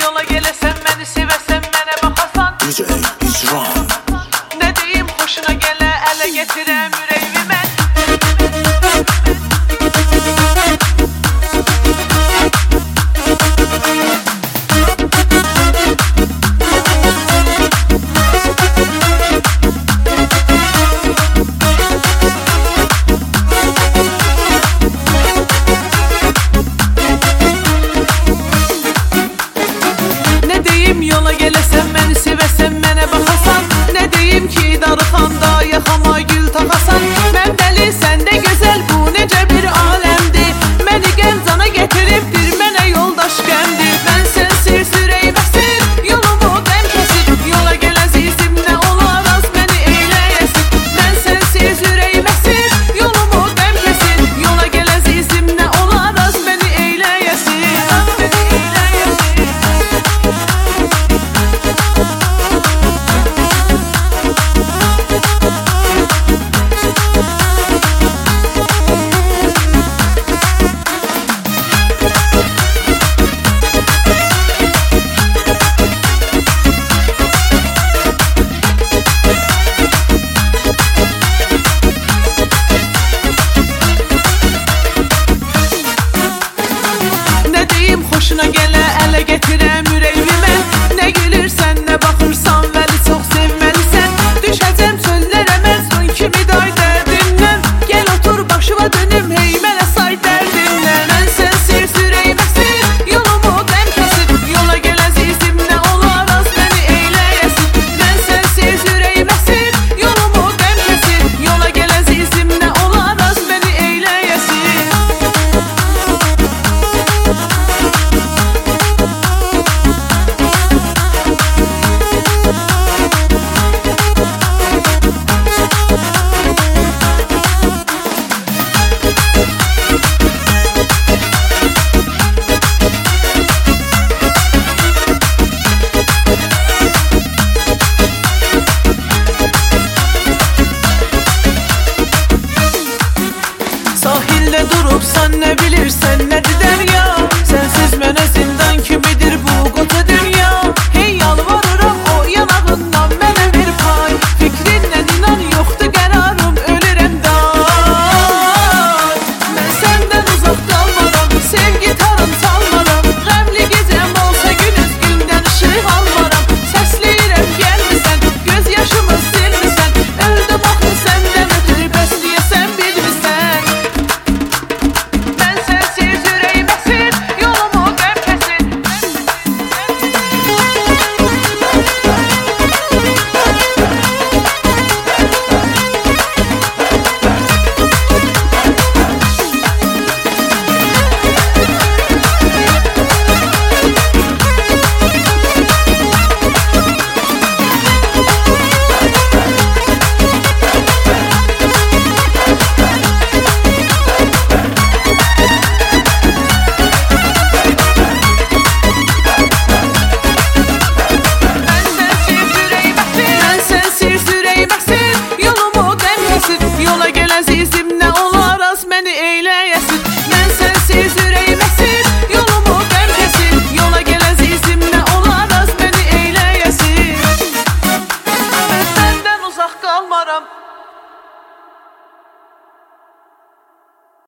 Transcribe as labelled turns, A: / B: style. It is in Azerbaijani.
A: yola gələsən, məni sevəsən, mənə baxasan.
B: DJ is wrong.
A: Nə deyim xoşuna gələ, ələ gətirəm ürəyimi mən. Yola gələsən, məni sevəsən, mənə baxasan. Nə deyim ki, darıxanda yaxama gül taxasan. Mən dəli, sən də gözəl, bu necə bir aləmdir. Məni Gəncana gətiribdir, mənə yoldaş qəmdir. Mən sənsiz ürəyim əsir, yolumu qəm kəsir. Yola gəl əzizim, nə olar az məni eyləyəsin. Mən sənsiz ürəyim əsir, yolumu qəm kəsir. Yola gəl əzizim, nə olar az məni eyləyəsin. Xoşuna gələ, ələ gətirəm ürəyimi mən. Nə gülürsən, nə baxırsan, vəli çox sevməlisən. Düşəcəm çöllərə mən son kimi day dərdindən. Gəl otur başıma dönüm, hey mənə say dərdindən. Mən sənsiz ürəyim əsir, yolumu qəm kəsir. Yola gəl əzizim, nə olar az məni eyləyəsin. Mən sənsiz ürəyim əsir, yolumu qəm kəsir. Yola gəl əzizim, nə olar az məni eyləyəsin. Sahildə durubsan, nə bilirsən, nədir dərya. Sənsiz mənə zindan kimidir bu qoca dünya. Hey yalvarıram o yanağından mənə bir pay. Fikrindən inan yoxdur qərarım, ölürəm day. Mən səndən uzaq qalmaram, sevgi tarım çalmaram. Qəmli gecəm olsa günüz gündən ışıq almaram. Səsləyirəm gəlmisən, göz yaşımı silmisən. Öldüm axı səndən ötürü, bəs deyəsən bilmirsən. Mən sənsiz ürəyim əsir, yolumu qəm kəsir. Yola gəl əzizim, nə olar az məni eyləyəsin.